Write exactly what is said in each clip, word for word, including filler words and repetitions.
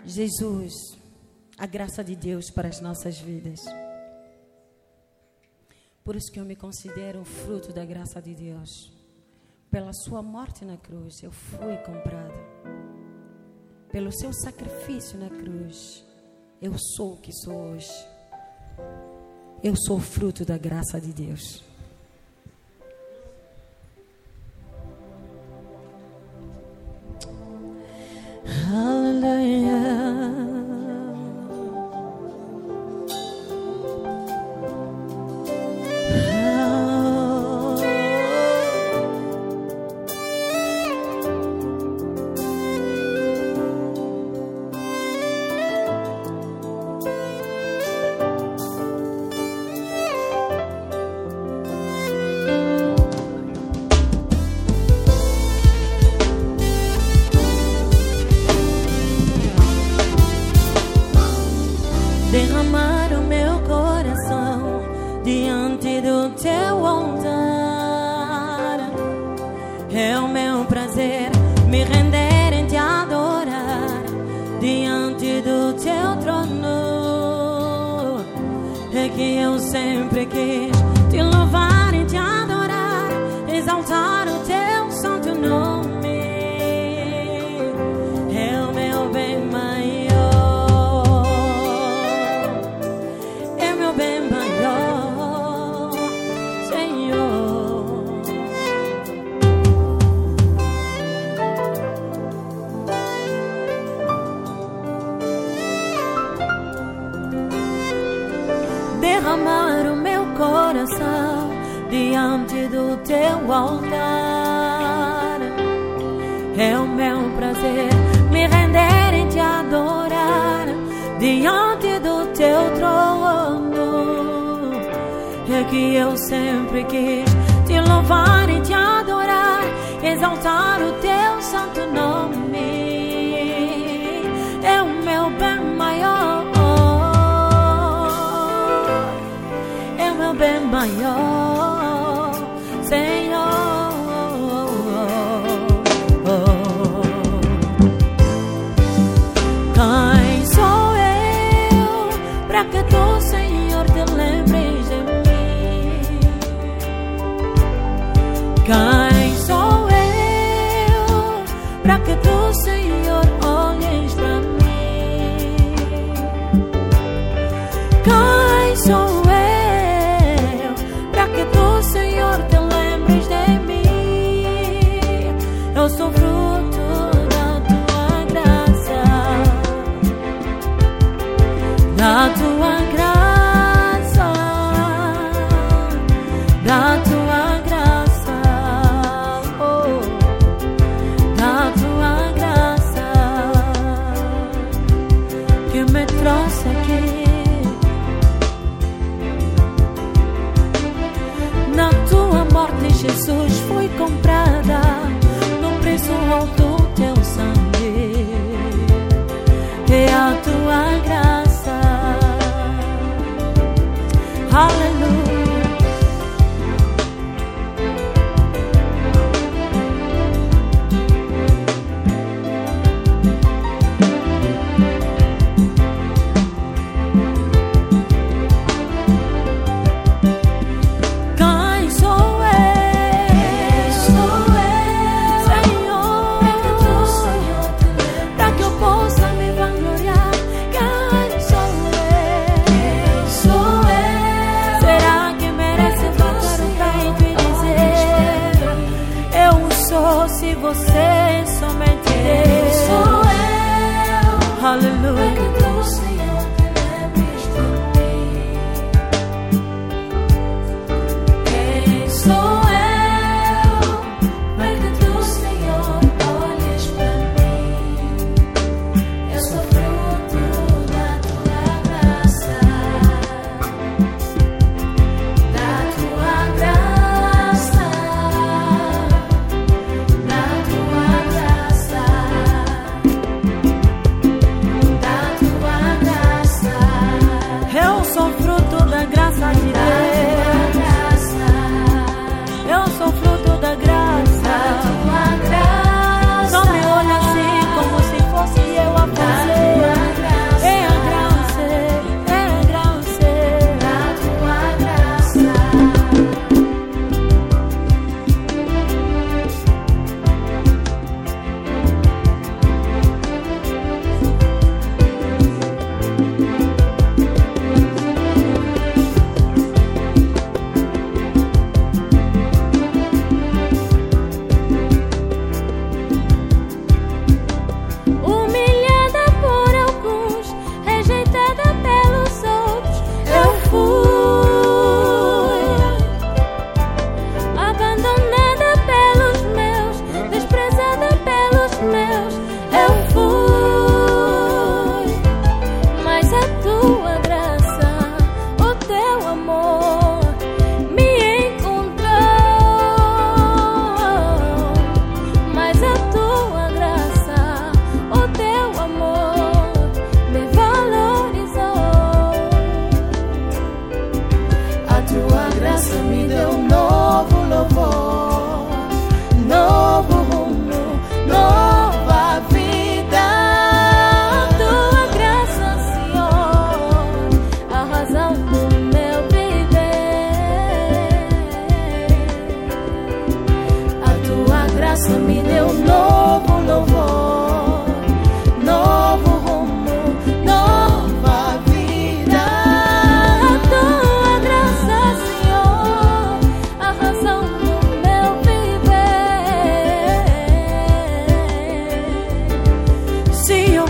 Jesus, a graça de Deus para as nossas vidas. Por isso que eu me considero um fruto da graça de Deus. Pela sua morte na cruz, eu fui comprada. Pelo seu sacrifício na cruz, eu sou o que sou hoje. Eu sou fruto da graça de Deus. Aleluia. Derramar o meu coração diante do teu altar. É o meu prazer me render em te adorar diante do teu trono. É que eu sempre quis te louvar e te adorar, exaltar o teu santo nome. É o meu bem maior. Derramar o meu coração diante do teu altar. É o meu prazer me render e te adorar diante do teu trono. É que eu sempre quis te louvar e te adorar, exaltar o teu santo nome. É o meu bem maior. Bem maior, Senhor. Quem sou eu para que tu, Senhor, te lembres de mim? Quem sou eu para que tu, Senhor, olhes para mim? Quem sou eu que tu, Senhor, te lembres de mim? Eu sou fruto da tua graça, da tua graça, da tua graça, oh, da tua graça que me trouxe aqui. Na tua morte, Jesus, foi comprada num preço alto teu sangue. É a tua graça. Aleluia. Se você somente Deus, sou eu. Aleluia. Que tu, Senhor, te lembres de mim. Quem sou eu para que tu, Senhor, olhes para mim? Eu sou fruto da tua graça, da tua graça. Da tua graça.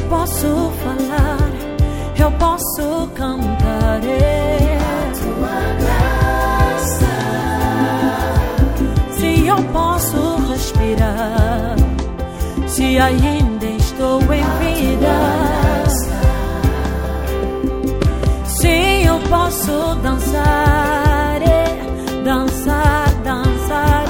posso falar, eu posso cantar. A tua graça. Se eu posso respirar, se ainda estou em vida, se eu posso dançar, dançar, dançar.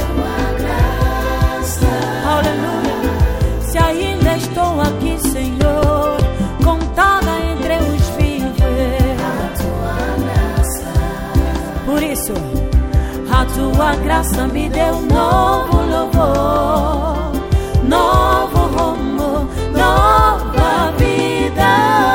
Aleluia. Se ainda estou aqui, Senhor, contada entre os vivos, por isso a tua graça me deu novo louvor, novo rumo, nova vida.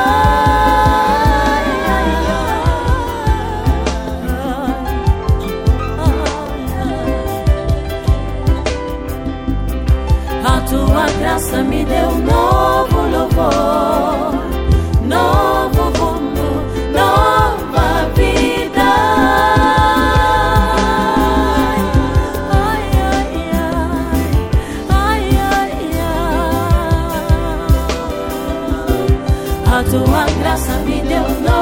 A tua graça me deu novo louvor, novo rumo, nova vida. Ai, ai, ai, ai, ai, ai. A tua graça me deu novo